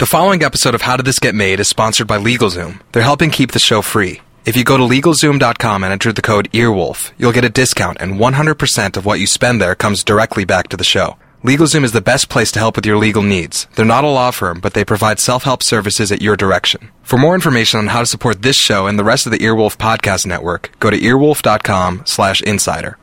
The following episode of How Did This Get Made is sponsored by LegalZoom. They're helping keep the show free. If you go to LegalZoom.com and enter the code EARWOLF, you'll get a discount, and 100% of what you spend there comes directly back to the show. LegalZoom is the best place to help with your legal needs. They're not a law firm, but they provide self-help services at your direction. For more information on how to support this show and the rest of the Earwolf Podcast Network, go to earwolf.com/insider.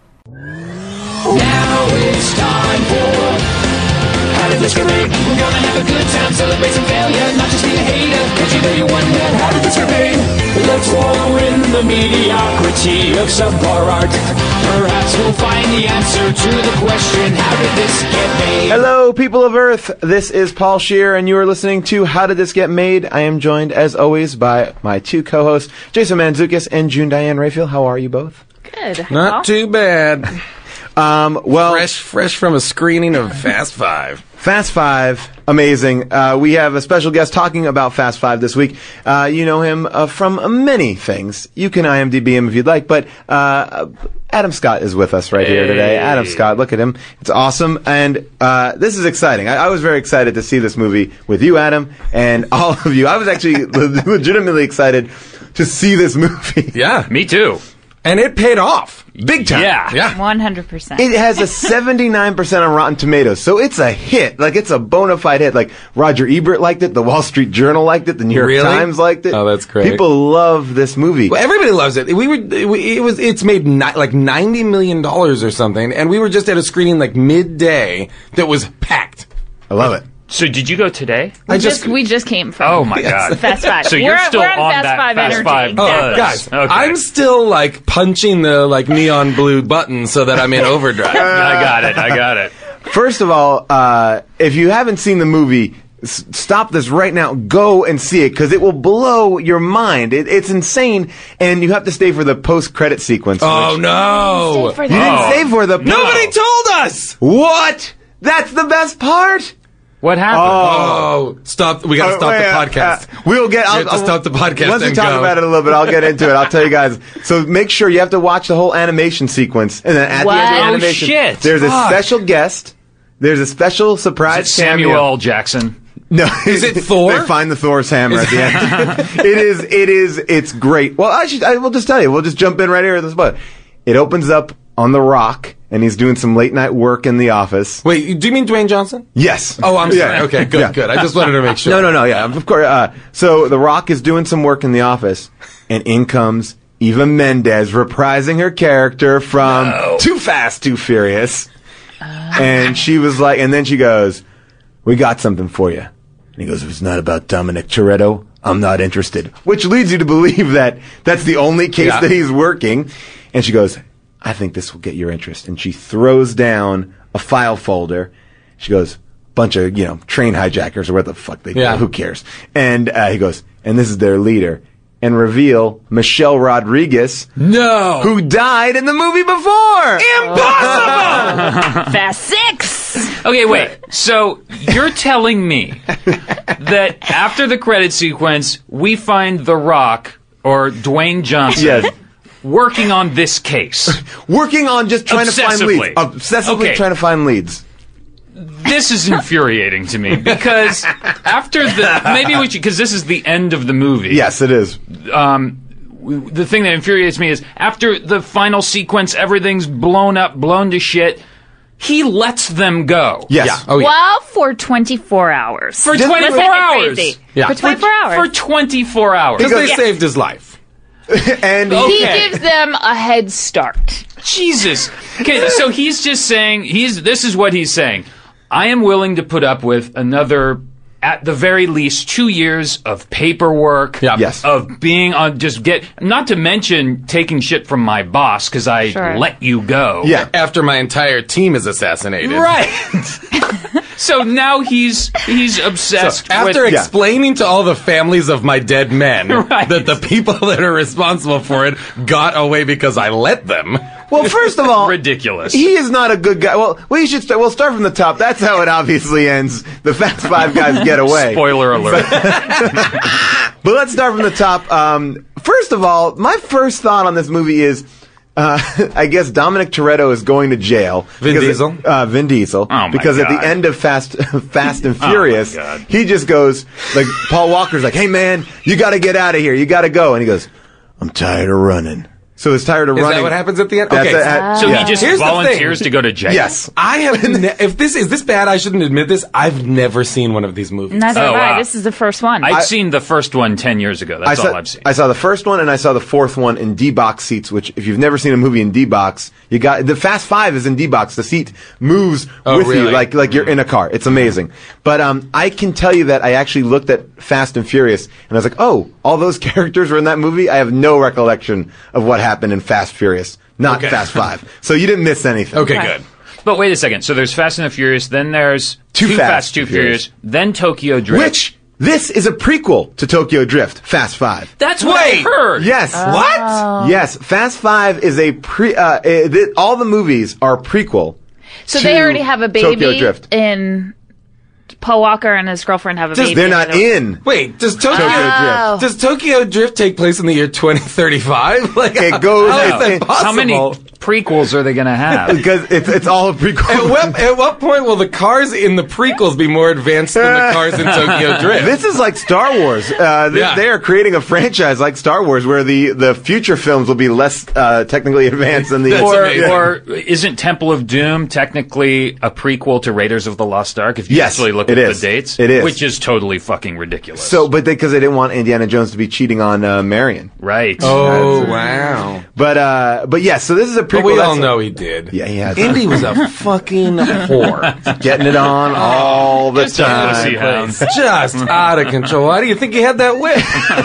Now it's time for How Did This Get Made? We're gonna have a good time, celebrate some failure, not just be a hater, cause you know you wonder, how did this get made? Let's wallow in the mediocrity of subpar art. Perhaps we'll find the answer to the question, how did this get made? Hello, people of Earth. This is Paul Scheer, and you are listening to How Did This Get Made? I am joined, as always, by my two co-hosts, Jason Mantzoukas and June Diane Raphael. How are you both? Good. Not too bad. Well, Fresh from a screening of Fast Five. Fast Five, amazing. We have a special guest talking about Fast Five this week. You know him from many things. You can IMDb him if you'd like, but Adam Scott is with us right here today. Adam Scott, look at him. It's awesome, and this is exciting. I was very excited to see this movie with you, Adam, and all of you. I was actually legitimately excited to see this movie. Yeah. Me too. And it paid off. Big time. Yeah. 100%. It has a 79% on Rotten Tomatoes, so it's a hit. Like, it's a bona fide hit. Like, Roger Ebert liked it, the Wall Street Journal liked it, the New York Really? Times liked it. Oh, that's great. People love this movie. Well, everybody loves it. It's made like $90 million or something, and we were just at a screening like midday that was packed. I love it. So did you go today? we just came from Oh my God. Fast Five. So you're still we're on Fast that Five Fast energy. Five. Exactly. Guys, Okay. I'm still like punching the like neon blue button so that I'm in overdrive. I got it. First of all, if you haven't seen the movie, stop this right now. Go and see it, because it will blow your mind. It's insane, and you have to stay for the post-credit sequence. Oh which- no! You didn't stay for the... Nobody told us. What? That's the best part? What happened? Oh, stop! We gotta stop the podcast. We'll get. We have to stop the podcast Once we and talk go. about it a little bit, I'll get into it. I'll tell you guys. So make sure you have to watch the whole animation sequence, and then at the end of the What? Oh, animation, shit. there's a Fuck. special guest. There's a special surprise Is it Samuel cameo. L. Jackson? No, Is it Thor? They find the Thor's hammer at the end. It's great. Well, I will just tell you. We'll just jump in right here at the spot. It opens up on The Rock, and he's doing some late night work in the office. Wait, do you mean Dwayne Johnson? Yes. Oh, I'm sorry. Yeah. Okay, good, Yeah. good. I just wanted to make sure. No, yeah, of course. So The Rock is doing some work in the office, and in comes Eva Mendes reprising her character from Too Fast, Too Furious. And she was like, and then she goes, "We got something for you." And he goes, "If it's not about Dominic Toretto, I'm not interested." Which leads you to believe that that's the only case that he's working. And she goes, "I think this will get your interest." And she throws down a file folder. She goes, "Bunch of, train hijackers," or what the fuck they do. Yeah. Who cares? And he goes, "And this is their leader." And reveal Michelle Rodriguez, No. who died in the movie before. Impossible! Fast Six. Okay, wait. So you're telling me that after the credit sequence, we find The Rock or Dwayne Johnson Yes. working on this case? Working on just trying to find leads. Obsessively. Obsessively Okay. trying to find leads. This is infuriating to me because after because this is the end of the movie. Yes, it is. The thing that infuriates me is after the final sequence, everything's blown up, blown to shit. He lets them go. Yes. Yeah. Oh, yeah. Well, for 24 hours. For Let's 24 make it hours. crazy. Yeah. For 24 hours. For 24 hours. Because they Yeah. saved his life. And He Okay. gives them a head start. Jesus. Okay, so he's just saying, this is what he's saying. I am willing to put up with another, at the very least, 2 years of paperwork. Yeah. Yes. Of being on, not to mention taking shit from my boss because I Sure. let you go. yeah. After my entire team is assassinated. Right. So now he's obsessed So after with... explaining to all the families of my dead men Right. that the people that are responsible for it got away because I let them. Well, first of all, Ridiculous. he is not a good guy. Well, we should start. We'll start from the top. That's how it obviously ends. The Fast Five guys get away. Spoiler alert. But let's start from the top. First of all, my first thought on this movie is I guess Dominic Toretto is going to jail. Vin Diesel? Vin Diesel. Oh, my because at God. the end of Fast and Furious, God. he just goes, like, Paul Walker's like, hey, man, you got to get out of here. You got to go. And he goes, I'm tired of running. So he's tired of Is running. that what happens at the end? That's Okay. So yeah. he just Here's the volunteers thing. to go to jail. Yes. I have. If this is this bad, I shouldn't admit this. I've never seen one of these movies. Neither have Oh, I. wow. This is the first one. I'd seen the first one 10 years ago. That's all I've seen. I saw the first one and I saw the fourth one in D-box seats, which if you've never seen a movie in D-box, you got the Fast Five is in D-box. The seat moves with you really? like you're in a car. It's amazing. But I can tell you that I actually looked at Fast and Furious and I was like, oh, all those characters were in that movie. I have no recollection of what happened in Fast Furious, not Fast Five. So you didn't miss anything. Okay, Okay. good. But wait a second. So there's Fast and the Furious, then there's Too Fast, Too Too Furious. Furious, then Tokyo Drift. Which this is a prequel to Tokyo Drift, Fast Five. That's what I heard. Yes. What? Yes. Fast Five is a all the movies are prequel. so to they already have a Tokyo baby Drift. in Paul Walker and his girlfriend have a baby. They're not in Wait, does Tokyo Drift. Does Tokyo Drift take place in the year 2035? Like, It goes- How is that it- possible? How many prequels are they going to have? because it's all a prequel. At what point will the cars in the prequels be more advanced than the cars in Tokyo Drift? This is like Star Wars. They are creating a franchise like Star Wars where the future films will be less technically advanced than the. That's amazing. or isn't Temple of Doom technically a prequel to Raiders of the Lost Ark? If you Yes, actually look it at is. the dates, It is. which is totally fucking ridiculous. So, but because they didn't want Indiana Jones to be cheating on Marion. right. Oh, wow. But yeah. So this is a prequel. But we all that's- know he did. Yeah, he has. Indy was a fucking whore. Getting it on all the Just a pussy time. hound. Just out of control. Why do you think he had that whip?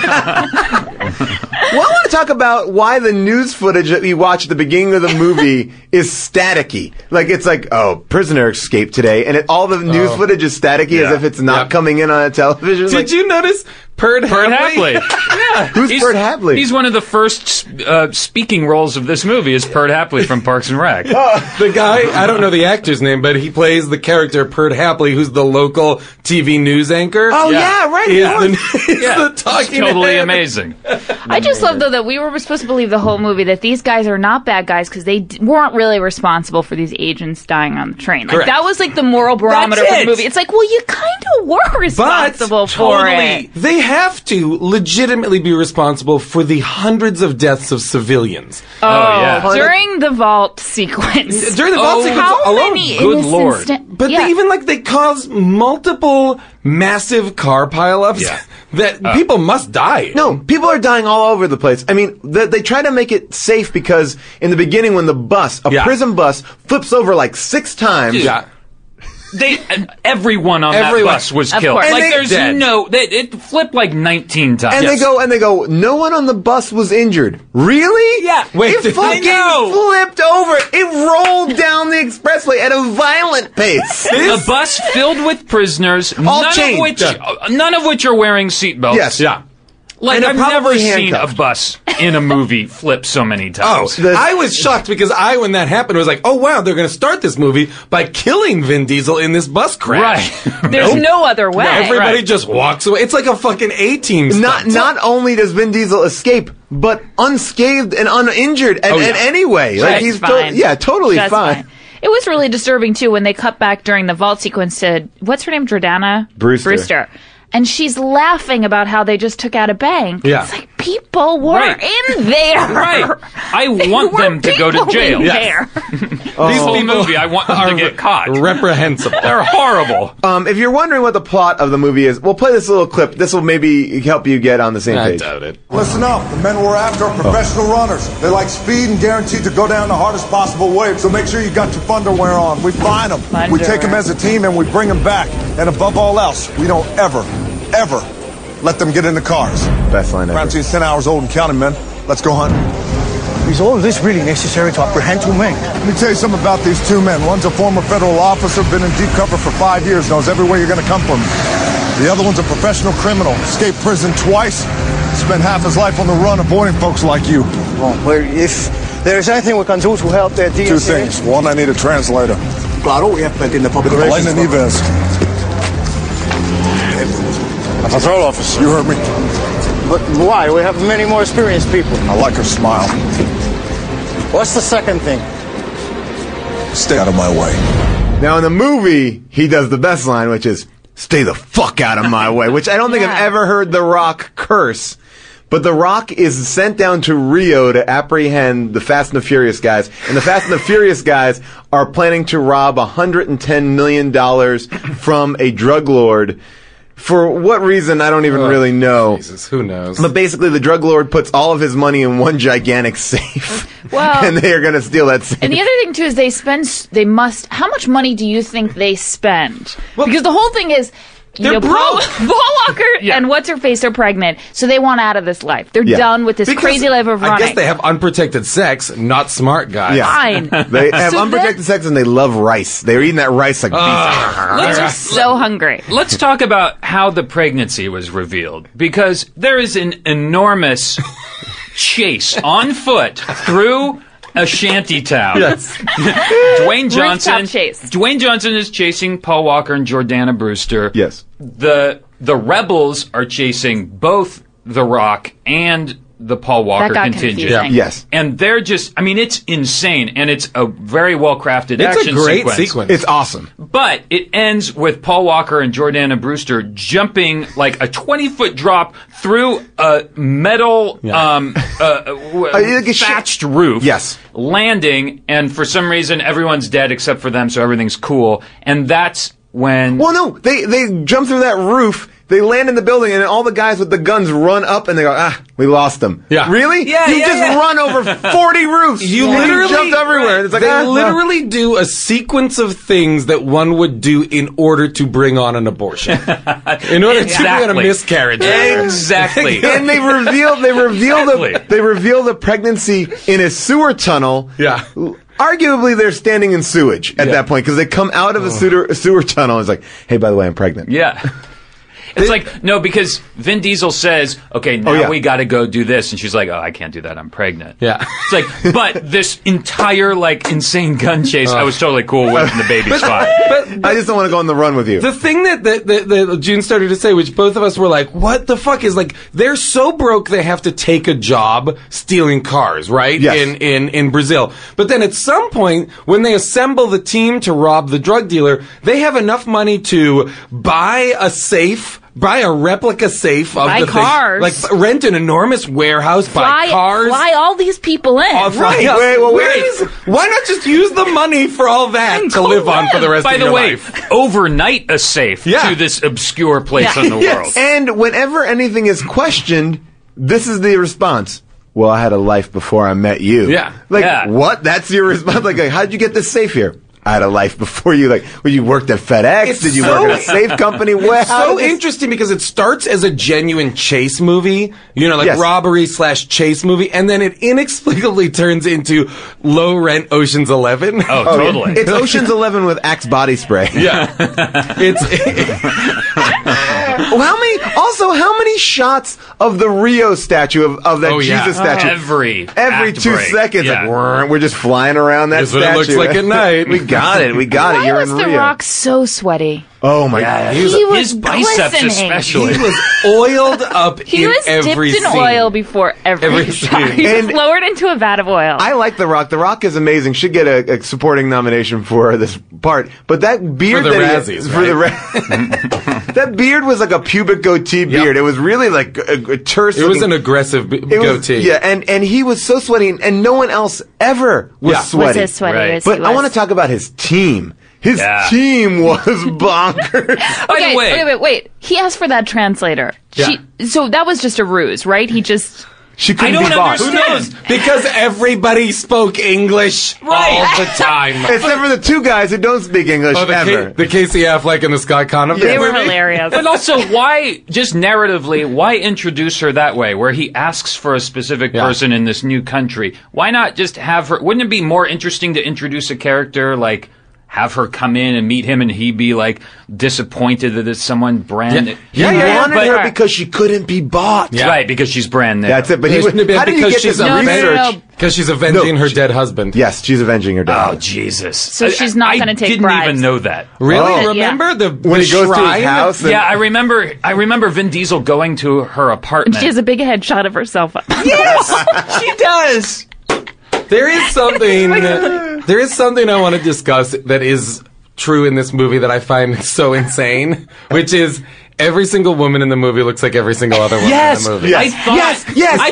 Well, I want to talk about why the news footage that we watch at the beginning of the movie is staticky. Like, it's like, oh, prisoner escaped today, and all the news footage is staticky as Yeah. if it's not Yep. coming in on a television. Did you notice Perd Hapley? Yeah. Who's Perd Hapley? He's one of the first speaking roles of this movie is Perd Hapley from Parks and Rec. The guy, I don't know the actor's name, but he plays the character Perd Hapley, who's the local TV news anchor. Oh, yeah, right. He's of the, course. he's Yeah. the It's talking totally head. amazing. I just love, though, that we were supposed to believe the whole movie that these guys are not bad guys because they weren't really responsible for these agents dying on the train. Like, Correct. that was like the moral barometer That's for it. the movie. It's like, well, you kind of were responsible for it. They have to legitimately be responsible for the hundreds of deaths of civilians. Oh, yeah. During the vault sequence. During the vault sequence How alone. many good innocent Lord. But they cause multiple massive car pileups Yeah. that people must die. No, people are dying all over the place. I mean, they try to make it safe because in the beginning when the bus, a Yeah. prison bus, flips over like 6 times. Yeah. Everyone on Everyone. that bus was Of killed. course. Like, And there's dead. it flipped like 19 times. And they go, no one on the bus was injured. Really? Yeah. Wait, it fucking flipped over. It rolled down the expressway at a violent pace. A bus filled with prisoners, All chained. none of which are wearing seatbelts. Yes. Yeah. Like, And I've they're never probably seen a handcuffed. bus in a movie flip so many Oh, times. I was shocked because when that happened, was like, oh wow, they're going to start this movie by killing Vin Diesel in this bus crash. Right. There's no other way. Everybody Right. just walks away. It's like a fucking A-team Not only does Vin Diesel escape, but unscathed and uninjured in any way. Like Just he's fine. totally Just fine. It was really disturbing too when they cut back during the vault sequence to what's her name, Jordana Brewster. and she's laughing about how they just took out a bank. Yeah. It's like people were Right. in there. Right. I want There them were to go to people jail. in Yes. there. These whole movie, I want them to get caught. Reprehensible. They're horrible. If you're wondering what the plot of the movie is, we'll play this little clip. This will maybe help you get on the same I page. doubt it. Listen up. The men we're after are professional runners. They like speed and guaranteed to go down the hardest possible way. So make sure you got your underwear on. We find them. We take them as a team and we bring them back. And above all else, we don't ever let them get in the cars. Best line ever. Around 10 hours old and counting, men. Let's go hunt. Is all this really necessary to apprehend 2 men? Let me tell you something about these 2 men. One's a former federal officer, been in deep cover for 5 years, knows everywhere you're going to come from. The other one's a professional criminal, escaped prison twice, spent half his life on the run avoiding folks like you. Well, if there is anything we can do to help their DNC... 2 things. One, I need a translator. Claro, we have plenty in the public Elena relations. Nieves. Patrol officer. You heard me. But why? We have many more experienced people. I like her smile. What's the second thing? Stay out of my way. Now, in the movie, he does the best line, which is, stay the fuck out of my way, which I don't think I've ever heard The Rock curse. But The Rock is sent down to Rio to apprehend the Fast and the Furious guys. And the Fast and the Furious guys are planning to rob $110 million from a drug lord. For what reason, I don't even really know. Jesus, who knows? But basically, the drug lord puts all of his money in one gigantic safe. Well, and they are going to steal that safe. And the other thing, too, is how much money do you think they spend? Because the whole thing is, they're broke. Paul Walker and what's-her-face are pregnant, so they want out of this life. They're done with this crazy life of running. I guess they have unprotected sex, not smart guys. Yeah. Fine. They have unprotected sex and they love rice. They're eating that rice like beef. They're so hungry. Let's talk about how the pregnancy was revealed, because there is an enormous chase on foot through a shanty town. Yes. Dwayne Johnson. Rooftop chase. Dwayne Johnson is chasing Paul Walker and Jordana Brewster. Yes. The rebels are chasing both The Rock and the Paul Walker got contingent. confusing. Yes. And they're just, I mean, it's insane, and it's a very well-crafted It's action a great sequence. It's awesome. But it ends with Paul Walker and Jordana Brewster jumping like a 20-foot drop through a metal thatched roof. Yes. Landing, and for some reason everyone's dead except for them, so everything's cool. And that's when... Well, no, they jump through that roof. They land in the building, and all the guys with the guns run up, and they go, we lost them. Yeah. Really? Yeah, You yeah, just yeah. run over 40 roofs. You And literally jumped everywhere. It's like, they literally do a sequence of things that one would do in order to bring on an abortion, in order to bring on a miscarriage. Exactly. And they reveal the pregnancy in a sewer tunnel. Yeah. Arguably, they're standing in sewage at that point because they come out of a sewer tunnel. And it's like, hey, by the way, I'm pregnant. Yeah. It's like, no, because Vin Diesel says, okay, now we got to go do this. And she's like, oh, I can't do that. I'm pregnant. Yeah. It's like, but this entire, like, insane gun chase, I was totally cool with the baby's fine. But I just don't want to go on the run with you. The thing that June started to say, which both of us were like, what the fuck, is like, they're so broke they have to take a job stealing cars, right? Yes. In Brazil. But then at some point, when they assemble the team to rob the drug dealer, they have enough money to buy a replica safe of Buy the cars. thing. Like, rent an enormous warehouse, buy cars. Fly all these people in. Right. Wait. Why not just use the money for all that to live on for the rest By of the your way, life? overnight a safe to this obscure place in the world. And whenever anything is questioned, this is the response. Well, I had a life before I met you. Yeah. Like, what? That's your response? Like, how'd you get this safe here? I had a life before you. Like, well, you worked at FedEx? Did you work at a safe company? Well, It's so interesting because it starts as a genuine chase movie, like robbery/chase movie, and then it inexplicably turns into low-rent Ocean's 11. Oh, totally. It's Ocean's 11 with Axe body spray. Yeah. How many shots of the Rio statue of that Jesus statue? Every Every 2 break. seconds, Yeah. like, we're just flying around that Here's what statue. it looks like at night. We got it. Why You're was in The Rio. Rock so sweaty? Oh my God. He was his biceps glistening. especially. He was oiled up He in was every dipped in scene. oil before every scene. shot. He was And- lowered into a vat of oil. I like The Rock. The Rock is amazing. Should get a supporting nomination for this part. But that beard For the that Razzies, for the that beard was like a pubic goatee beard. It was really like a terse. It was an aggressive goatee. And he was so sweaty, and no one else ever was sweaty. Was as sweaty Right. as But he I was. want to talk about his team. His team was bonkers. By the way, Wait. He asked for that translator. Yeah. So that was just a ruse, right? He just... She couldn't I don't be bought. Who understand. knows? Because everybody spoke English all the time. Except for the two guys who don't speak English ever. The Casey Affleck and the Scott Conner. They were movie? hilarious. But also, why, just narratively, why introduce her that way, where he asks for a specific person in this new country? Why not just have her, wouldn't it be more interesting to introduce a character, like, have her come in and meet him and he be, like, disappointed that it's someone brand new? He wanted her because she couldn't be bought. Yeah. Right, because she's brand new. That's it. But he It would, wouldn't have how been did you because get this she's a research? Because she's avenging her dead husband. Yes, she's avenging her dead. Oh, Jesus. So she's not gonna take I didn't bribes. even know that. Really? Oh. Remember the When he goes to shrine? his house. And, Yeah, I remember Vin Diesel going to her apartment. She has a big headshot of herself. Yes, she does. There is something I want to discuss that is true in this movie that I find so insane, which is every single woman in the movie looks like every single other woman in the movie. I thought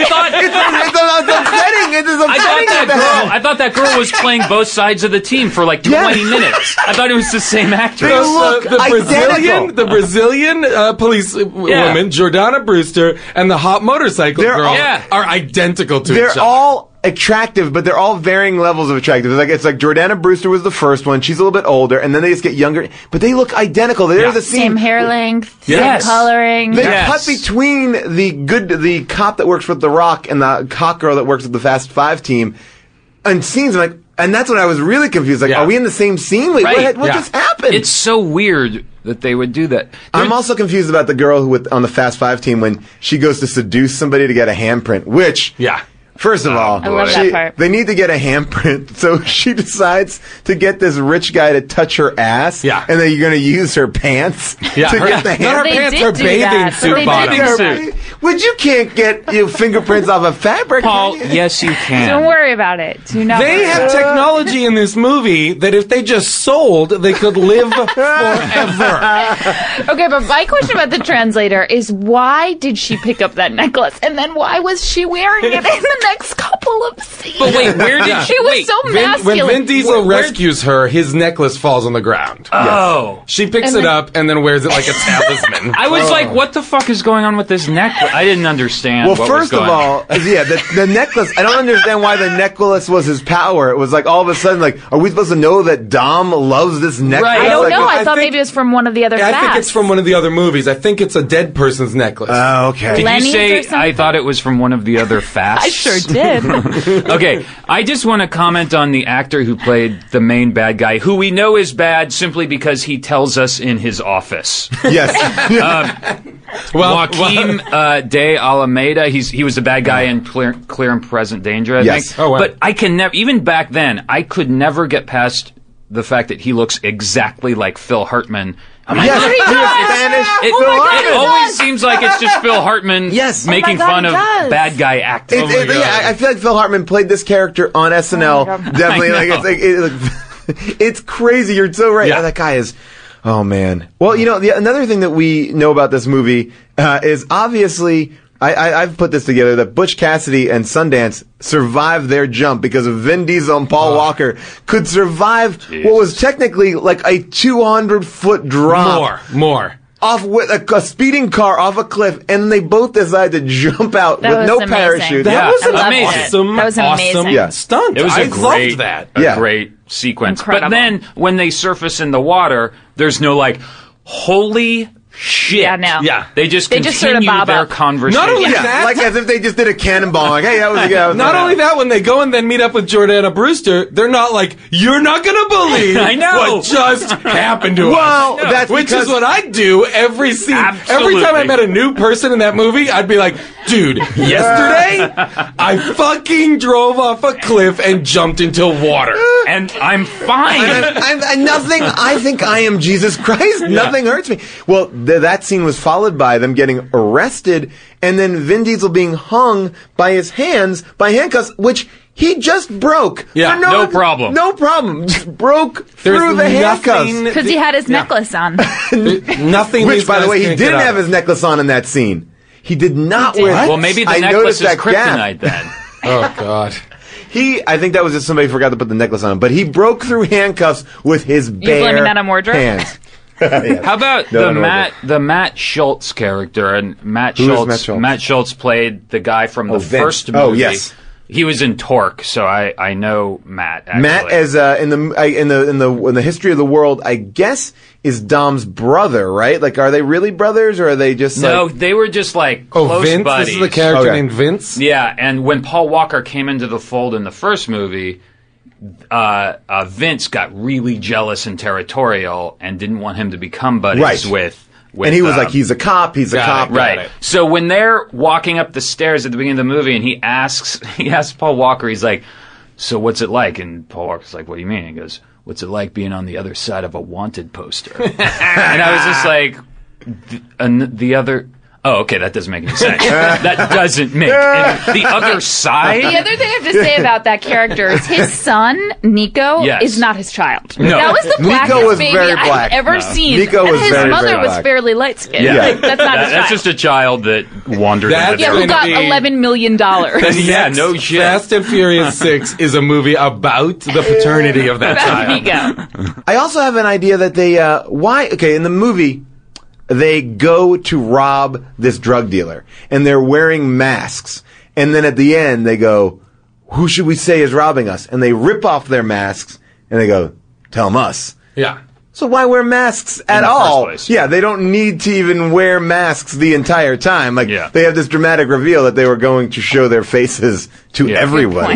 I thought that girl was playing both sides of the team for like 20 minutes. I thought it was the same actress. They look identical. The Brazilian police woman, Jordana Brewster, and the hot motorcycle girl are identical to each other. They're all attractive, but they're all varying levels of attractive. It's like Jordana Brewster was the first one. She's a little bit older, and then they just get younger. But they look identical. There's a scene. Same hair length, Yes. same coloring. They cut between the cop that works with The Rock and the hot girl that works with the Fast Five team, and scenes like, and that's when I was really confused. Like, are we in the same scene? Wait, Right. what just happened? It's so weird that they would do that. I'm also confused about the girl who on the Fast Five team when she goes to seduce somebody to get a handprint, which first of all, I love that part. they need to get a handprint, so she decides to get this rich guy to touch her ass, and then you're going to use her pants to get the handprint. Not her They pants, did her do bathing that. suit They bottom. did Bathing suit. Which you can't get fingerprints off of fabric. Paul, can you? yes, you can. Don't worry about it. Do not. They worry. have technology in this movie that if they just sold, they could live forever. Okay, but my question about the translator is why did she pick up that necklace, and then why was she wearing it in the next couple of scenes? But wait, where did she was so When masculine? Vin Diesel rescues her, his necklace falls on the ground. Oh. She picks And it then- up and then wears it like a talisman. I was like, what the fuck is going on with this necklace? I didn't understand Well, what first was of going on. all, the necklace, I don't understand why the necklace was his power. It was like all of a sudden, like, are we supposed to know that Dom loves this necklace? Right. I don't Like, know. I thought think- maybe it was from one of the other I think fasts. it's from one of the other movies. I think it's a dead person's necklace. Oh, okay. Did Lenny's you or say something? I thought it was from one of the other fasts? I sure did. Okay, I just want to comment on the actor who played the main bad guy, who we know is bad simply because he tells us in his office. Yes. Joaquin de Alameda, he was the bad guy in Clear and Present Danger, I Yes. think. Oh, wow. But I can never, even back then, I could never get past the fact that he looks exactly like Phil Hartman. I'm like, Yes. "Look, He does. Spanish It, Phil it Hartman. always seems like it's just Phil Hartman Yes. making Oh my God, fun he of does. bad guy acting. I feel like Phil Hartman played this character on SNL. God. Definitely, I like it's crazy. You're so right. Yeah. That guy is. Oh man. Well, another thing that we know about this movie is obviously. I've put this together that Butch Cassidy and Sundance survived their jump because of Vin Diesel and Paul Walker could survive what was technically like a 200-foot drop. More. Off with a speeding car off a cliff, and they both decided to jump out That with was no amazing. parachute. Yeah. That was I an loved it. awesome, That was an awesome amazing- stunt. It was I a great, loved that. Yeah. great sequence. Incredible. But then when they surface in the water, there's no like, holy shit. Yeah, no. Yeah. They just They continue just sort of bob their up. conversation. Not only Yeah, that, like as if they just did a cannonball. Like, hey, that was a guy. Not only that, when they go and then meet up with Jordana Brewster, they're not like, you're not going to believe I know. what just happened to Well, us. that's Which because- is what I do every scene. Absolutely. Every time I met a new person in that movie, I'd be like, dude, yesterday, I fucking drove off a cliff and jumped into water. And I'm fine. I'm nothing. I think I am Jesus Christ. Nothing hurts me. Well, that scene was followed by them getting arrested, and then Vin Diesel being hung by his hands by handcuffs, which he just broke. Yeah, For no problem. No problem. Just broke through There's the handcuffs. nothing- Because he had his necklace on. Nothing. Which, these by the guys way, he can't get didn't out have of. his necklace on in that scene. He did not He wear. did? Well, maybe the I necklace noticed is that gap. kryptonite then. Oh, God. I think that was just somebody forgot to put the necklace on him. But he broke through handcuffs with his bare blaming that on wardrobe? hands. How about No, the Matt Schultz character? And Matt Who is Schultz. Matt Schultz? Matt Schultz played the guy from the Vince. first movie. Oh, yes. He was in Torque, so I know Matt. Actually. Matt, as in the history of the world, I guess is Dom's brother, right? Like, are they really brothers, or are they just no, like? they were just like Oh, close Vince? buddies. This is the character Okay. named Vince? Yeah, and when Paul Walker came into the fold in the first movie, Vince got really jealous and territorial and didn't want him to become buddies Right. with. And he was like, he's a cop. He's a got cop. it, Right. it. So when they're walking up the stairs at the beginning of the movie, and he asks Paul Walker, he's like, "So what's it like?" And Paul Walker's like, "What do you mean?" He goes, "What's it like being on the other side of a wanted poster?" And I was just like, the other. Oh, okay, that doesn't make any sense. That doesn't make any... The other side... The other thing I have to say about that character is his son, Nico, is not his child. No. That was the blackest Nico was baby very black. I've ever seen. Nico was and his very, mother very was black. fairly light-skinned. Yeah. Like, that's not his That's child. just a child that wandered That's into Yeah, there. who got be- $11 million. Yeah, no shit. Fast and Furious 6 is a movie about the paternity of that About child. Nico. I also have an idea that they in the movie they go to rob this drug dealer and they're wearing masks, and then at the end they go, who should we say is robbing us? And they rip off their masks and they go, tell them us. Yeah. So why wear masks at the all? first place. Yeah, they don't need to even wear masks the entire time. Like, Yeah. they have this dramatic reveal that they were going to show their faces to Yeah. everyone.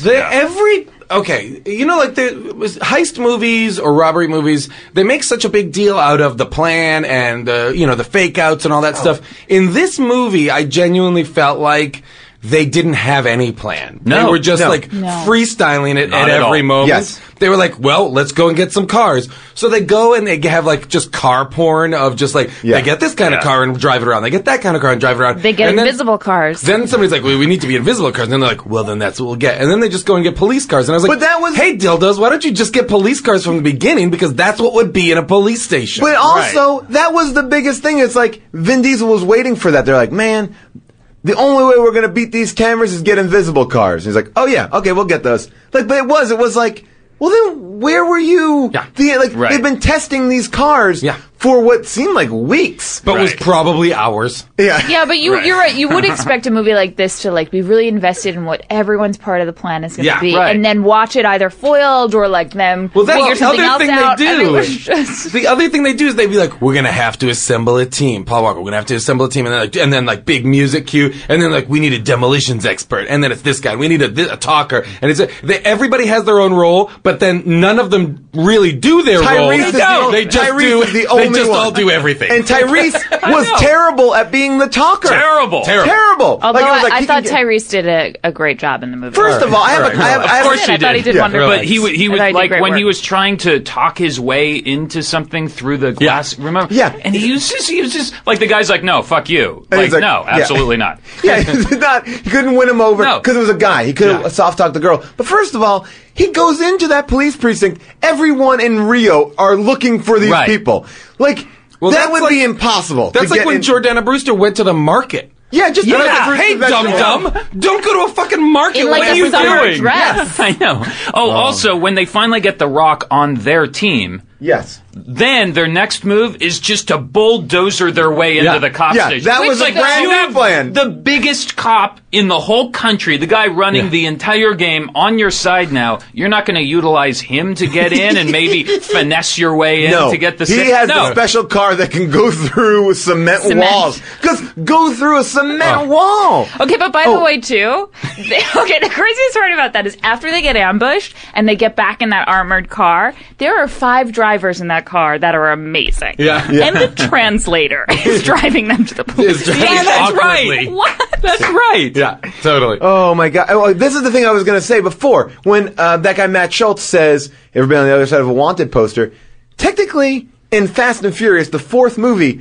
Okay, you know, like the heist movies or robbery movies, they make such a big deal out of the plan and the fake outs and all that stuff. In this movie, I genuinely felt like they didn't have any plan. No. They were just No. freestyling it Not at at every all. moment. Yes. They were like, well, let's go and get some cars. So they go and they have like just car porn of just like, Yeah. they get this kind of Yeah. car and drive it around. They get that kind of car and drive it around. They get And then- invisible cars. Then somebody's like, well, we need to be invisible cars. And then they're like, well, then that's what we'll get. And then they just go and get police cars. And I was like, But that was- hey, dildos, why don't you just get police cars from the beginning? Because that's what would be in a police station. But also, that was the biggest thing. It's like Vin Diesel was waiting for that. They're like, man, the only way we're going to beat these cameras is get invisible cars. And he's like, oh yeah, okay, we'll get those. Like, but it was like, well then, where were you? Yeah. Right. They've been testing these cars Yeah. for what seemed like weeks. But was Right. probably hours. Yeah. Yeah, but you're right. You would expect a movie like this to be really invested in what everyone's part of the plan is going to Yeah, be, right. and then watch it either foiled or them Well, that's figure the something other else thing out. they And do. it was just The other thing they do is they'd be like, we're going to have to assemble a team. Paul Walker, we're going to have to assemble a team. And then big music cue. And then we need a demolitions expert. And then it's this guy. We need a talker. And everybody has their own role, but then none of them really do their role. Tyrese is the only- They just Tyrese do. is the They only just one. all do everything. And Tyrese was terrible at being the talker. Terrible. Terrible. Although Like, it was like I he thought can get- Tyrese did a great job in the movie. First of all, I have Of course I he thought he did did. wonderful. But he I was thought he did like great when he work. was trying to talk his way into something through the glass. Remember? Yeah. And he was just like the guy's like, no, fuck you. And Like, he's like, no, yeah. absolutely not. Yeah, he couldn't win him over No. because it was a guy. He could have soft talked the girl. But first of all, he goes into that police precinct. Everyone in Rio are looking for these Right. people. Like, Well, that that's would like- be impossible. That's to like get when in- Jordana Brewster went to the market. Yeah, just Hey, dum-dum, don't go to a fucking market. In What like are a you summer doing? dress. I know. Oh, also, when they finally get The Rock on their team, Yes. then their next move is just to bulldozer their way into Yeah. the cop Yeah, station. that Which, was a like, brand you new have plan. The biggest cop in the whole country, the guy running the entire game on your side now. You're not going to utilize him to get in and maybe finesse your way in No, to get the he has a special car that can go through cement. walls. Because go through a cement wall. Okay, but by the way, too, the craziest part about that is after they get ambushed and they get back in that armored car, there are 5 drivers in that car that are amazing. Yeah. And the translator is driving them to the police. Yeah, that's right. What? That's right. Yeah, totally. Oh my god! Oh, this is the thing I was going to say before. When that guy Matt Schultz says everybody on the other side of a wanted poster, technically in Fast and Furious, the 4th movie,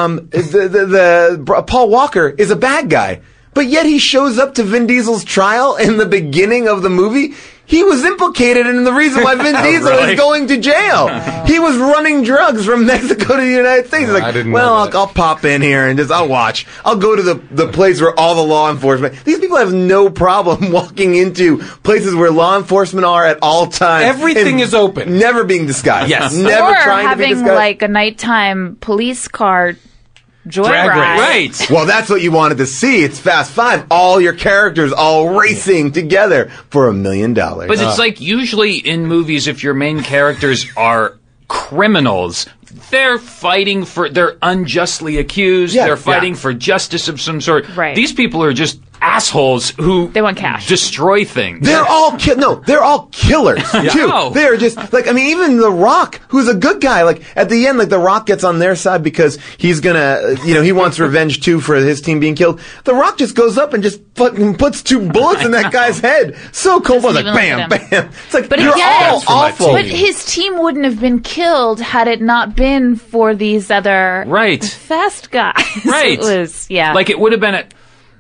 Paul Walker is a bad guy, but yet he shows up to Vin Diesel's trial in the beginning of the movie. He was implicated in the reason why Vin Diesel Really? is going to jail. He was running drugs from Mexico to the United States. He's I like, didn't well, know that. I'll pop in here and I'll watch. I'll go to the place where all the law enforcement. These people have no problem walking into places where law enforcement are at all times. Everything and is open. Never being disguised. Yes. Never Or trying to be having disguised. like a nighttime police car joyride. Right. Well, that's what you wanted to see. It's Fast 5. All your characters all racing together for $1 million. But it's like usually in movies, if your main characters are criminals, they're unjustly accused. Yeah, they're fighting yeah. for justice of some sort. Right. These people are just assholes who They want cash. destroy things. They're all they're all killers too. No. They're just like, I mean, even The Rock, who's a good guy, like at the end, like The Rock gets on their side because he's gonna, he wants revenge too for his team being killed. The Rock just goes up and just fucking puts 2 bullets in that guy's head. So cold, like even look bam, at him. bam. It's like But you're again, all awful. But his team wouldn't have been killed had it not been for these other Right. fast guys. Right. It was, yeah. Like, it would have been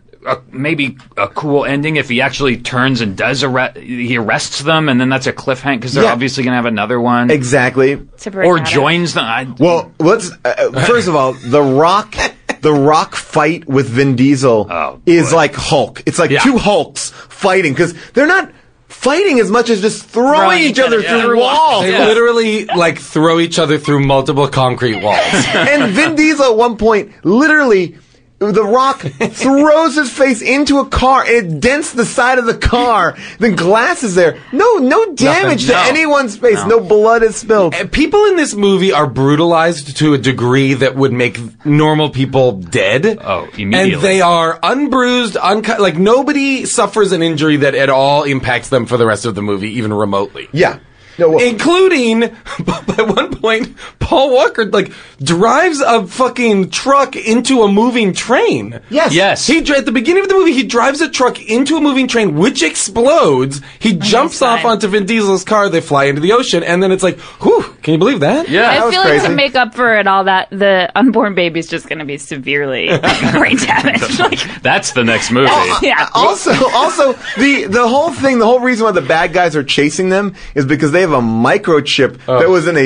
maybe a cool ending if he actually turns and does he arrests them, and then that's a cliffhanger because they're obviously going to have another one. Exactly. Or joins them. Well, let's first of all, The Rock fight with Vin Diesel is like Hulk. It's like two Hulks fighting because they're not fighting as much as just throwing each other through walls. They literally like throw each other through multiple concrete walls. And Vin Diesel at one point literally, The Rock throws his face into a car and it dents the side of the car. The glass is there. No damage to anyone's face. No blood is spilled. And people in this movie are brutalized to a degree that would make normal people dead. Oh, immediately. And they are unbruised, uncut. Like, nobody suffers an injury that at all impacts them for the rest of the movie, even remotely. Yeah. No, well, including, at one point, Paul Walker, like, drives a fucking truck into a moving train. Yes. At the beginning of the movie, he drives a truck into a moving train, which explodes. He jumps off onto Vin Diesel's car, they fly into the ocean, and then it's like, whew, can you believe that? Yeah. I feel like to make up for it all, that the unborn baby's just going to be severely brain damaged. Like, that's the next movie. Also, the whole thing, the whole reason why the bad guys are chasing them is because they have a microchip that was in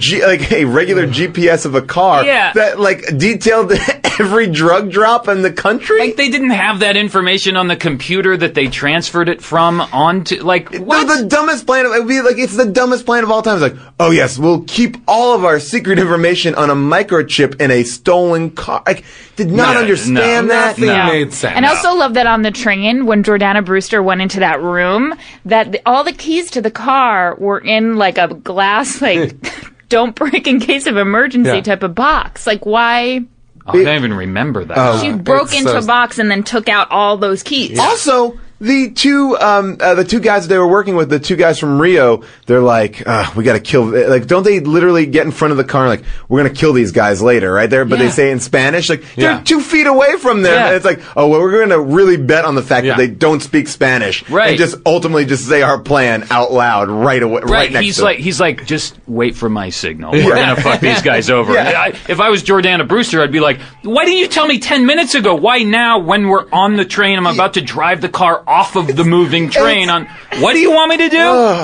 a regular GPS of a car that like detailed every drug drop in the country. Like, they didn't have that information on the computer that they transferred it from onto, like, what? The dumbest plan of, it would be like, it's the dumbest plan of all time. It's like, oh yes, we'll keep all of our secret information on a microchip in a stolen car. I did not understand that. Nothing made sense. And I also love that on the train, when Jordana Brewster went into that room, that all the keys to the car were in like a glass, like, don't break in case of emergency type of box. Like, why? Oh, I don't even remember that. She broke into a box and then took out all those keys. Yeah. Also, the two guys they were working with, the two guys from Rio, they're like, we gotta kill, like, don't they literally get in front of the car and like, we're gonna kill these guys later, right there? But they say in Spanish, like, they're 2 feet away from them. And it's like, oh, well, we're gonna really bet on the fact that they don't speak Spanish. Right. And just ultimately just say our plan out loud right away, right next to he's like, just wait for my signal. We're gonna fuck these guys over. If I was Jordana Brewster, I'd be like, why didn't you tell me 10 minutes ago? Why now, when we're on the train, I'm about to drive the car off of the moving train on, what do you want me to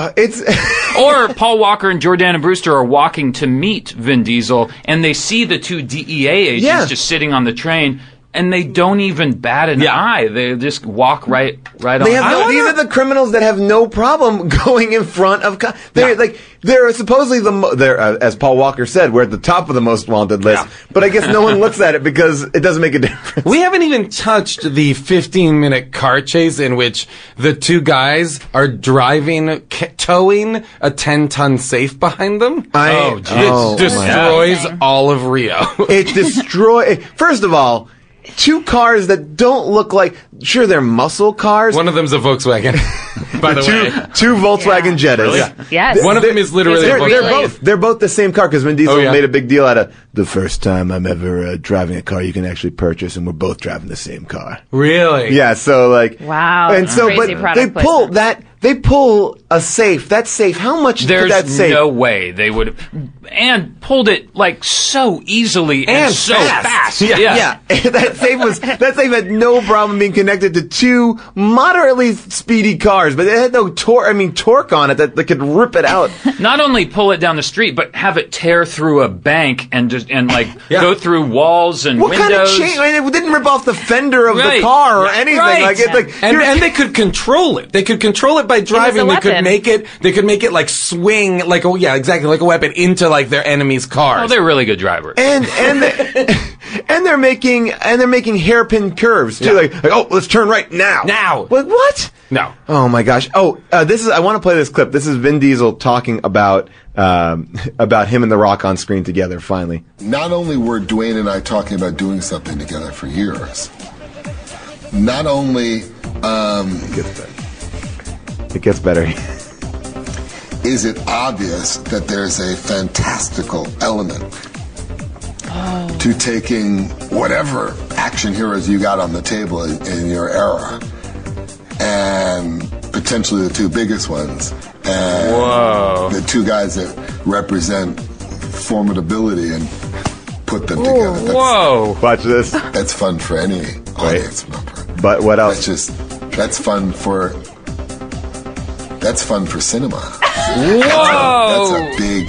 do? Or Paul Walker and Jordana Brewster are walking to meet Vin Diesel, and they see the two DEA agents just sitting on the train, and they don't even bat an eye. They just walk right on. These are the criminals that have no problem going in front of. They're supposedly as Paul Walker said, we're at the top of the most wanted list. Yeah. But I guess no one looks at it because it doesn't make a difference. We haven't even touched the 15-minute car chase in which the two guys are towing a 10-ton safe behind them. It destroys all of Rio. It destroys. First of all, two cars that don't look like, sure, they're muscle cars. One of them's a Volkswagen, by the way. Two Volkswagen Jettas. Really? Yes. One of them is literally a Volkswagen. They're both the same car, because Vin Diesel made a big deal out of the first time I'm ever driving a car you can actually purchase, and we're both driving the same car. Really? Yeah, so like... Wow. And so, but they pull a safe. That safe, how much did that safe? There's no way they would have... And pulled it, like, so easily and so fast. Yeah. That safe had no problem being connected to two moderately speedy cars, but it had no torque on it that could rip it out. Not only pull it down the street, but have it tear through a bank and go through walls and windows. What kind of chain? I mean, it didn't rip off the fender of the car or anything. Right. And they could control it. They could control it by driving. They could make it like swing like like a weapon into like their enemy's cars. Oh, they're really good drivers. And they're making hairpin curves too. Like, oh, let's turn right now. What? No. Oh my gosh. Oh, I want to play this clip. This is Vin Diesel talking about him and The Rock on screen together. Finally. Not only were Dwayne and I talking about doing something together for years. Not only it gets better. Is it obvious that there's a fantastical element to taking whatever action heroes you got on the table in your era, and potentially the two biggest ones, and the two guys that represent formidability and put them together. Whoa! Watch this. That's fun for any audience member. But what else? That's fun for cinema. Whoa! That's a big.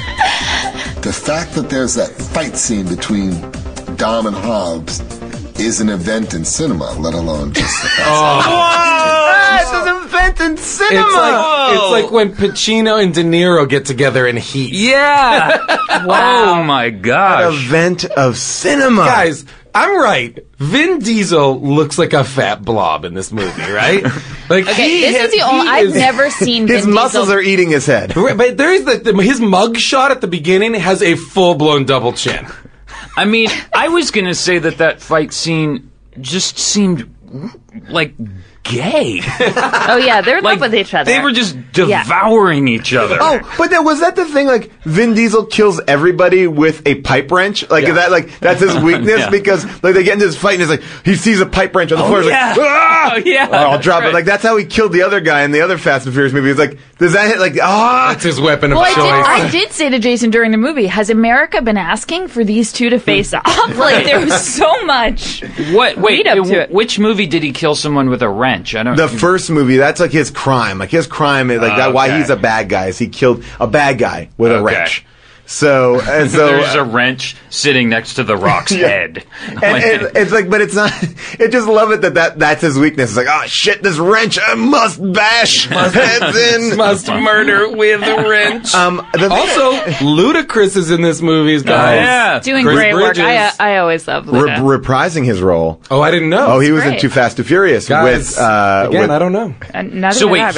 The fact that there's that fight scene between Dom and Hobbs is an event in cinema, let alone just the fact. It's an event in cinema. It's like when Pacino and De Niro get together in Heat. Yeah! Wow! Oh my An gosh! event of cinema. Guys, I'm right. Vin Diesel looks like a fat blob in this movie, right? Like I've never seen his Vin muscles Diesel. are eating his head. Right, but there is his mug shot at the beginning has a full-blown double chin. I mean, I was gonna say that fight scene just seemed like gay. Oh yeah, they're in love with each other. They were just devouring each other. Oh, but was that the thing? Like Vin Diesel kills everybody with a pipe wrench. Like that's his weakness Yeah. because like they get into this fight and it's like he sees a pipe wrench on the floor. He's yeah. like, ah! Oh, yeah, I'll that's drop it. right. Like that's how he killed the other guy in the other Fast and Furious movie. He's like, does that hit? Like That's his weapon of choice. I did say to Jason during the movie, has America been asking for these two to face off? Like there was so much. What? Wait, lead up to it. which movie did he kill someone with a wrench? I don't. The first movie, that's like his crime. Like his crime is like that. Why Okay. he's a bad guy is he killed a bad guy with a Okay. wrench. So There's a wrench sitting next to the Rock's head. And it's like, but it's not. I just love it that's his weakness. It's like, oh shit, this wrench, I must bash heads in. Must murder with a wrench. Also, Ludacris is in this movie, guys. yeah. Doing Chris great work. Bridges. I always love Luda. reprising his role. Oh, I didn't know. Oh, he was in Great. Too Fast, Too Furious Guys, with again, I don't know. Neither So did wait, I, but-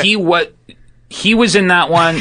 he was in that one.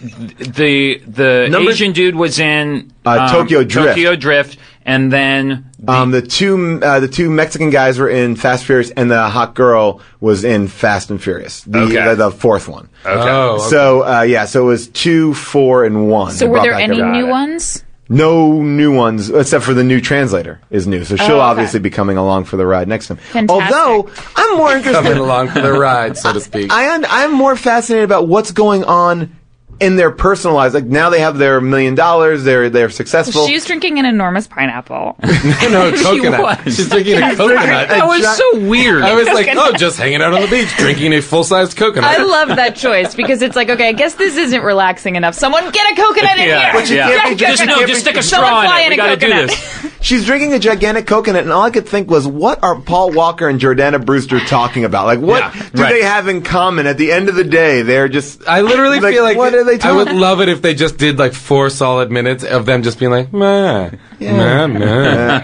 The Number- Asian dude was in Tokyo Drift. Tokyo Drift, and then the two Mexican guys were in Fast Furious, and the hot girl was in Fast and Furious, the fourth one. Oh, So so it was 2, 4, and 1. So They were brought there back any everybody. new ones? No new ones, except for the new translator is new. So she'll okay. obviously be coming along for the ride next time. Fantastic. Although, I'm more coming interested. along for the ride, so to speak. I'm more fascinated about what's going on in their personal lives. Like now they have their $1 million. They're successful. She's drinking an enormous pineapple. No, coconut. was. She's drinking a coconut. that was so weird. I was like, oh, just hanging out on the beach, drinking a full-sized coconut. I love that choice because it's like, okay, I guess this isn't relaxing enough. Someone get a coconut in Yeah. here. But you can't be Just stick a Someone straw fly in it. in We a got to do coconut. this. She's drinking a gigantic coconut, and all I could think was, what are Paul Walker and Jordana Brewster talking about? Like, what Yeah, do right. they have in common? At the end of the day, they're just. I literally feel like what are they I talking? would love it if they just did like 4 solid minutes of them just being like, meh, meh, meh,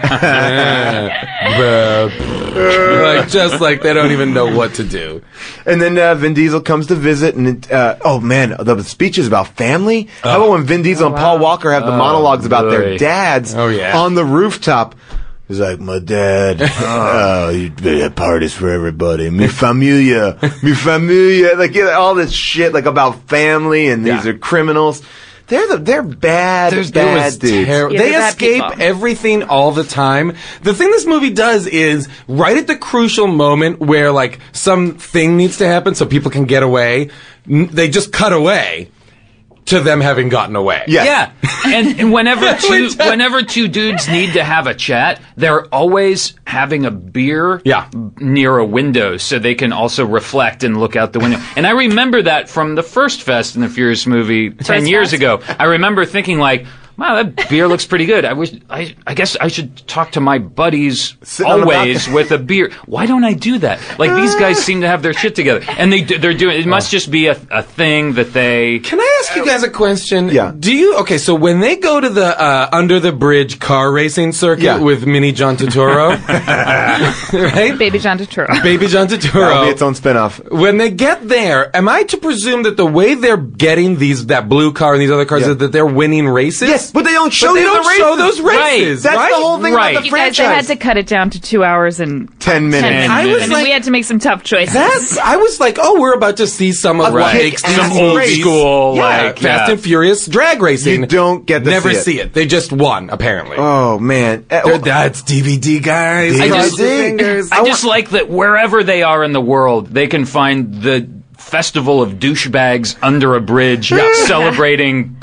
meh, like just like they don't even know what to do. And then Vin Diesel comes to visit, and oh man, the speeches about family. How about when Vin Diesel and Paul Walker have the monologues about their boy. dads Oh, yeah. on the rooftop? He's like, my dad, you had parties for everybody. Mi familia. Like, all this shit, like, about family, and these Yeah. are criminals. They're bad, It was bad dudes. terrible. Yeah, They they're bad escape people. everything all the time. The thing this movie does is right at the crucial moment where like something needs to happen so people can get away, they just cut away to them having gotten away. Yeah. Yeah, and whenever two dudes need to have a chat, they're always having a beer Yeah. near a window so they can also reflect and look out the window. And I remember that from the first Fast and the Furious movie 10 years Fast? ago. I remember thinking like, wow, that beer looks pretty good. I guess I should talk to my buddies Sitting on the always with a beer. Why don't I do that? Like these guys seem to have their shit together, and they're doing. It must just be a thing that they. Can I ask you guys a question? Yeah. Okay, so when they go to the under the bridge car racing circuit Yeah. with Mini John Turturro, right? Baby John Turturro. Baby John That'll be Turturro. its own spinoff. When they get there, am I to presume that the way they're getting that blue car and these other cars Yeah. is that they're winning races? Yes, but they don't show But they you don't the races. show those races. That's right? the whole thing Right. about the You guys, franchise. they had to cut it down to 2 hours and 10 minutes. I was and like- we had to make some tough choices. I was like, oh, we're about to see some of what Right. makes these Some old movies- school, yeah, like, Fast yeah. and Furious drag racing. You don't get to never see it. They just won, apparently. Oh, man. That's DVD, guys. I I just like that wherever they are in the world, they can find festival of douchebags under a bridge celebrating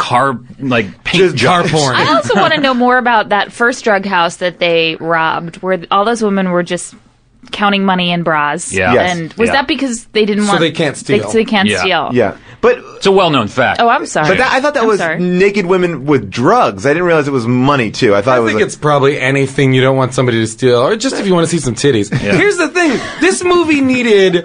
paint car porn. I also want to know more about that first drug house that they robbed, where all those women were just counting money in bras. Yeah. Yes. And was that because they didn't want... they can't steal. So they can't steal. Yeah. But It's a well-known fact. Oh, I'm sorry. But I thought that was naked women with drugs. I didn't realize it was money too. I thought it was. I think it's probably anything you don't want somebody to steal, or just if you want to see some titties. Yeah. Here's the thing: this movie needed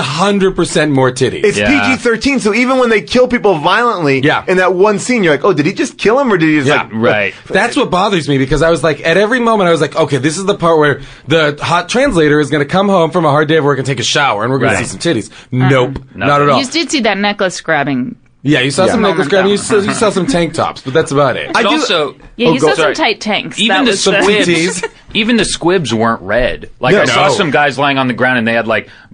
100% more titties. It's PG-13, so even when they kill people violently, in that one scene, you're like, oh, did he just kill him, or did he just right? That's what bothers me, because I was like, at every moment, I was like, okay, this is the part where the hot translator is going to come home from a hard day of work and take a shower, and we're going to see some titties. Nope, not at all. You did see that necklace grabbing. Yeah, you saw some necklace grabbing. You saw some tank tops, but that's about it. You saw some tight tanks. Even the squibs, even the squibs weren't red. I saw some guys lying on the ground and they had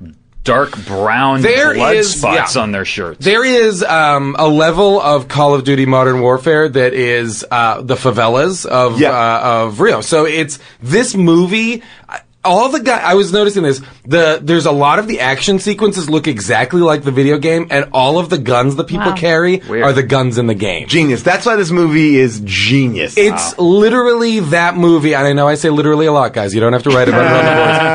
dark brown blood spots on their shirts. There is a level of Call of Duty Modern Warfare that is the favelas of Rio. So it's this movie. All the guys, I was noticing this. There's a lot of the action sequences look exactly like the video game, and all of the guns that people carry are the guns in the game. Genius. That's why this movie is genius. It's literally that movie, and I know I say literally a lot, guys. You don't have to write about it on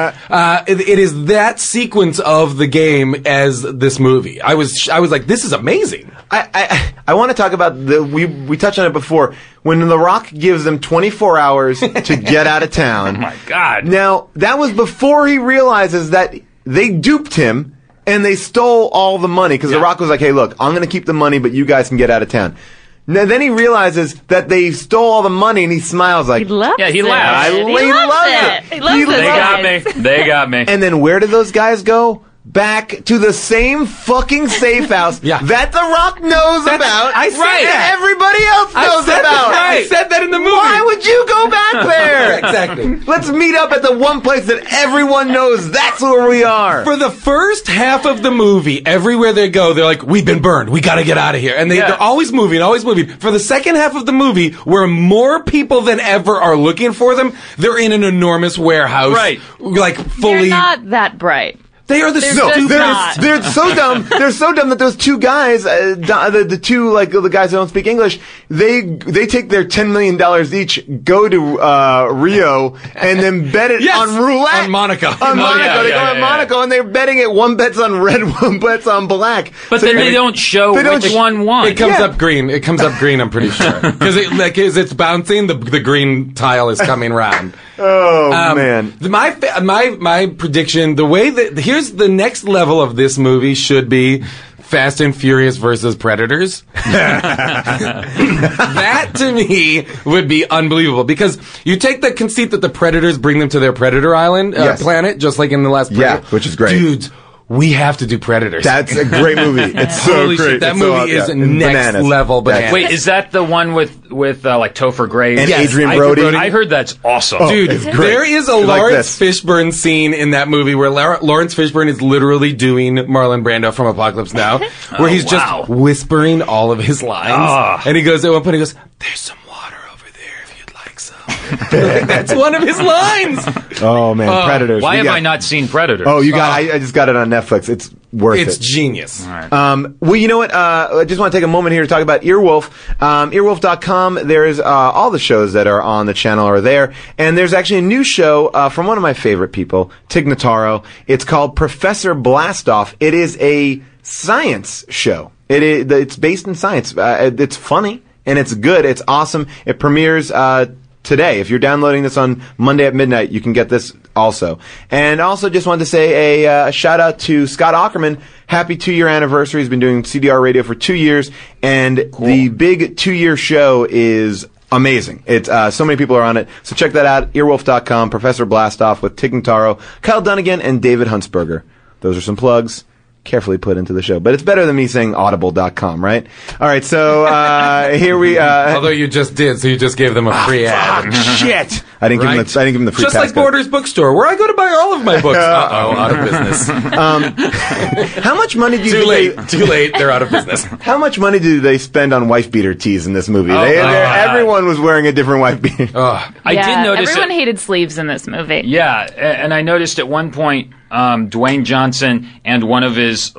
the boards. It is that sequence of the game as this movie. I was like, this is amazing. I want to talk about we touched on it before. When The Rock gives them 24 hours to get out of town. Oh my God. Now, that was before he realizes that they duped him and they stole all the money. Because The Rock was like, hey, look, I'm going to keep the money, but you guys can get out of town. Now, then he realizes that they stole all the money and he smiles like... He loves he laughs. He loves it. They got me. They got me. And then where did those guys go? Back to the same fucking safe house that The Rock knows about. I said that. Everybody else knows about. I said that in the movie. Why would you go back there? Exactly. Let's meet up at the one place that everyone knows that's where we are. For the first half of the movie, everywhere they go, they're like, we've been burned. We gotta get out of here. And they're always moving, always moving. For the second half of the movie, where more people than ever are looking for them, they're in an enormous warehouse. Right. They're Fully... not that bright. They are the stupid. They're so dumb. They're so dumb that those two guys, the two the guys that don't speak English, they take their $10 million each, go to Rio, and then bet it on roulette on Monaco. On Monaco, they go on Monaco, and they're betting it. One bet's on red, one bet's on black. But then they don't show which one won. It comes up green. It comes up green. I'm pretty sure because as it's bouncing, the green tile is coming round. Oh man! My prediction, the way that here's the next level of this movie should be Fast and Furious versus Predators. That to me would be unbelievable because you take the conceit that the Predators bring them to their Predator Island planet, just like in the last Predator. Yeah, which is great, dudes. We have to do Predators. That's a great movie. It's so Holy great. Shit, that it's movie is next level bananas. Wait, is that the one with Topher Grace and Adrian Brody? I heard that's awesome. Dude, there is a Lawrence Fishburne scene in that movie where Lawrence Fishburne is literally doing Marlon Brando from Apocalypse Now, where he's just whispering all of his lines. And he goes, at one point, he goes, there's some water over there if you'd like some. That's one of his lines. Oh man, Predators. Why have I not seen Predators? Oh, you got. I just got it on Netflix. It's worth it. It's genius. All right. Well, you know what? I just want to take a moment here to talk about Earwolf. Earwolf.com. There's all the shows that are on the channel are there, and there's actually a new show from one of my favorite people, Tig Notaro. It's called Professor Blastoff. It is a science show. It's based in science. It's funny and it's good. It's awesome. It premieres today. If you're downloading this on Monday at midnight, you can get this also. And also just wanted to say a shout out to Scott Aukerman. Happy 2-year anniversary. He's been doing CDR radio for 2 years, and the big 2-year show is amazing. It's so many people are on it. So check that out. Earwolf.com. Professor Blastoff with Tig Notaro, Kyle Dunnigan, and David Huntsberger. Those are some plugs carefully put into the show, but it's better than me saying audible.com, right? All right, so here we although you just did, so you just gave them a free ad. Shit. I didn't give them the free just pass like Borders Bookstore, where I go to buy all of my books. Out of business. How much money do you Too late, they're out of business. How much money do they spend on wife beater tees in this movie? Everyone was wearing a different wife beater. I did notice everyone hated sleeves in this movie. Yeah, and I noticed at one point Dwayne Johnson and one of his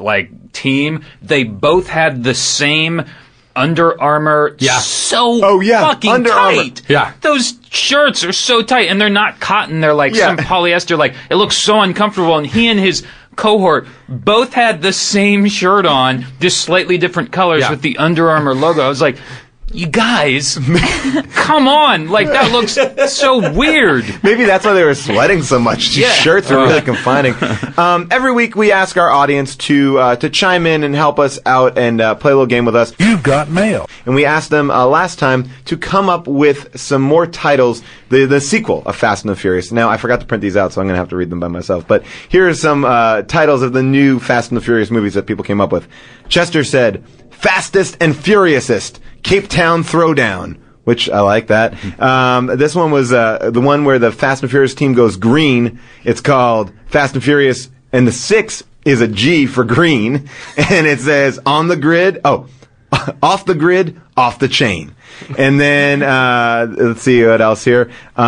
team. They both had the same Under Armour. Yeah. Fucking Under tight. Armour. Yeah. Those shirts are so tight, and they're not cotton. They're like some polyester. Like, it looks so uncomfortable. And he and his cohort both had the same shirt on, just slightly different colors with the Under Armour logo. I was like, you guys, come on. Like, that looks so weird. Maybe that's why they were sweating so much. These shirts are really confining. Every week we ask our audience to chime in and help us out and play a little game with us. You've got mail. And we asked them last time to come up with some more titles, the sequel of Fast and the Furious. Now, I forgot to print these out, so I'm going to have to read them by myself. But here are some titles of the new Fast and the Furious movies that people came up with. Chester said, Fastest and Furiousest, Cape Town Throwdown, which I like that. This one was the one where the Fast and Furious team goes green. It's called Fast and Furious, and the 6 is a G for green. And it says, on the grid, off the grid, off the chain. And then, let's see what else here.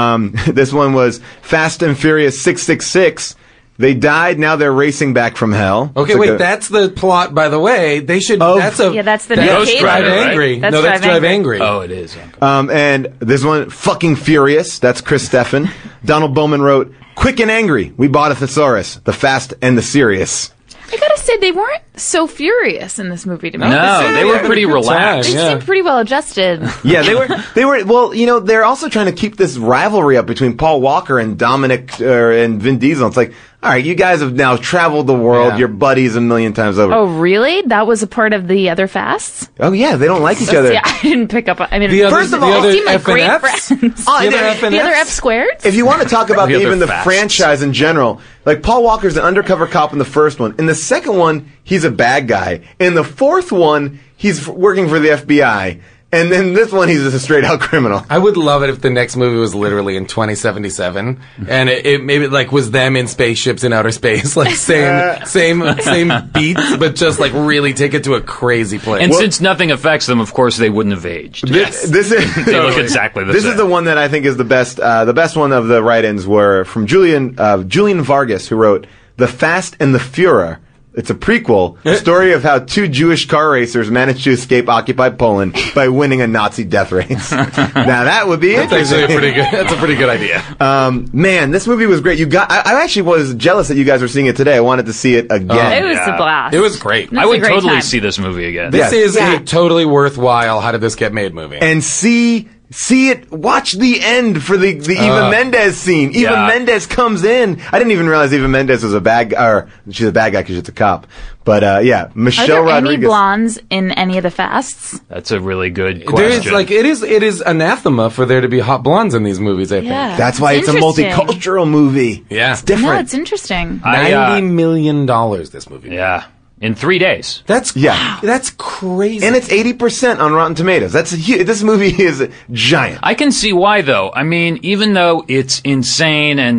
This one was Fast and Furious 666. They died, now they're racing back from hell. Okay, wait, that's the plot, by the way. They should, that's the new Drive Right? Angry. That's That's Drive Angry. Oh, it is. Okay. And this one, Fucking Furious, that's Chris Steffen. Donald Bowman wrote, Quick and Angry, we bought a thesaurus, the Fast and the Serious. I gotta say, they weren't so furious in this movie to me. No, they were pretty relaxed. They seemed pretty well adjusted. Yeah, they were, well, you know, they're also trying to keep this rivalry up between Paul Walker and Dominic, and Vin Diesel. It's like, all right, you guys have now traveled the world, you're buddies a million times over. Oh, really? That was a part of the other Fasts? Oh, yeah, they don't like each other. Yeah, I didn't pick up. I mean, first of all, they seem like great friends. The other F squared? If you want to talk about even the Fasts. franchise in general, like Paul Walker's an undercover cop in the first one. In the second one, he's a bad guy. In the fourth one, he's working for the FBI. And then this one, he's just a straight out criminal. I would love it if the next movie was literally in 2077, and it maybe like was them in spaceships in outer space, like same beats, but just like really take it to a crazy place. And since nothing affects them, of course, they wouldn't have aged. This is They look exactly the this same. is the one that I think is the best. The best one of the write-ins were from Julian Vargas, who wrote "The Fast and the Führer." It's a prequel, the story of how two Jewish car racers managed to escape occupied Poland by winning a Nazi death race. Now that would be interesting. That's a pretty good idea. Man, this movie was great. I actually was jealous that you guys were seeing it today. I wanted to see it again. It was a blast. It was great. I would great totally time. see this movie again. This is a totally worthwhile How Did This Get Made movie. And see it, watch the end for the Eva Mendes scene. Eva Mendes comes in. I didn't even realize Eva Mendes was a bad guy, or she's a bad guy because she's a cop. But, yeah, Michelle Are there Rodriguez. any blondes in any of the Fasts? That's a really good There is question. it is anathema for there to be hot blondes in these movies, I think. Yeah. That's why it's a interesting. multicultural movie. Yeah. It's different. No, it's interesting. $90 million this movie. Yeah. In 3 days. That's crazy. And it's 80% on Rotten Tomatoes. That's huge. This movie is giant. I can see why, though. I mean, even though it's insane and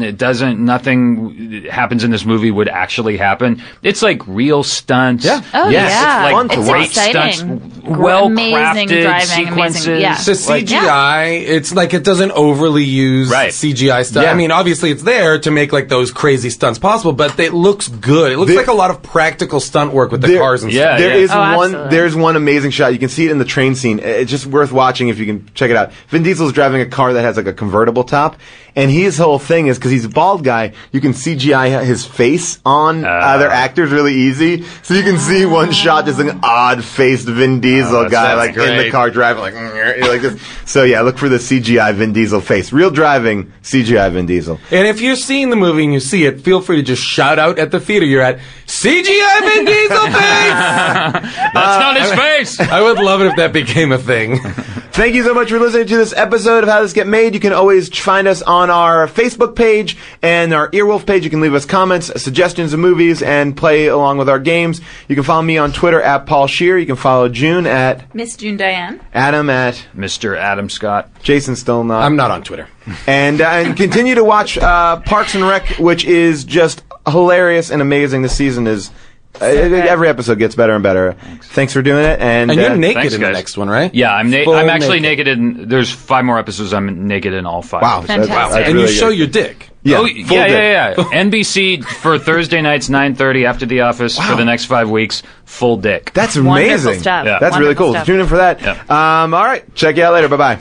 nothing happens in this movie would actually happen, it's like real stunts. Yeah. Oh, yes, yeah. Like It's great exciting. stunts. Well Amazing crafted driving, sequences. amazing- yeah. The CGI, it's like it doesn't overly use CGI stuff. Yeah. I mean, obviously it's there to make like those crazy stunts possible, but it looks good. It looks like a lot of practical stunt work with the cars and stuff. There is absolutely. there's one amazing shot. You can see it in the train scene. It's just worth watching if you can check it out. Vin Diesel's driving a car that has like a convertible top, and his whole thing is because he's a bald guy, you can CGI his face on other actors really easy. So you can see one shot, just an odd-faced Vin Diesel guy sounds like in the great. car driving like this. So yeah, look for the CGI Vin Diesel face. Real driving, CGI Vin Diesel. And if you're seeing the movie and you see it, feel free to just shout out at the theater you're at, CGI Vin Diesel face! That's not his face! I would love it if that became a thing. Thank you so much for listening to this episode of How This Get Made. You can always find us on our Facebook page and our Earwolf page. You can leave us comments, suggestions of movies, and play along with our games. You can follow me on Twitter at Paul Scheer. You can follow June at Miss June Diane. Adam at Mr. Adam Scott. Jason still not. I'm not on Twitter. And continue to watch Parks and Rec, which is just hilarious and amazing. This season is every episode gets better and better. Thanks for doing it. And you're naked thanks, in the guys. next one, right? Yeah, I'm Full actually naked in. There's 5 more episodes. I'm naked in all 5. Wow, episodes. that's Fantastic. And really you show good. your dick. Yeah, Oh, full yeah, dick. yeah. NBC for Thursday nights, 9:30 after The Office for the next 5 weeks. Full dick. That's Wonderful amazing. stuff. Yeah. That's really Wonderful cool. stuff. Tune in for that. Yeah. All right. Check you out later. Bye-bye.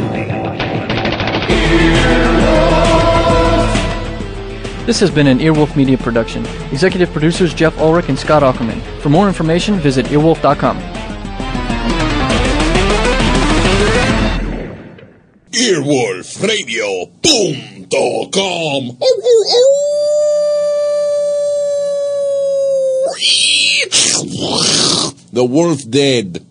This has been an Earwolf Media production. Executive producers Jeff Ulrich and Scott Ackerman. For more information, visit earwolf.com. EarwolfRadio.com. The wolf dead.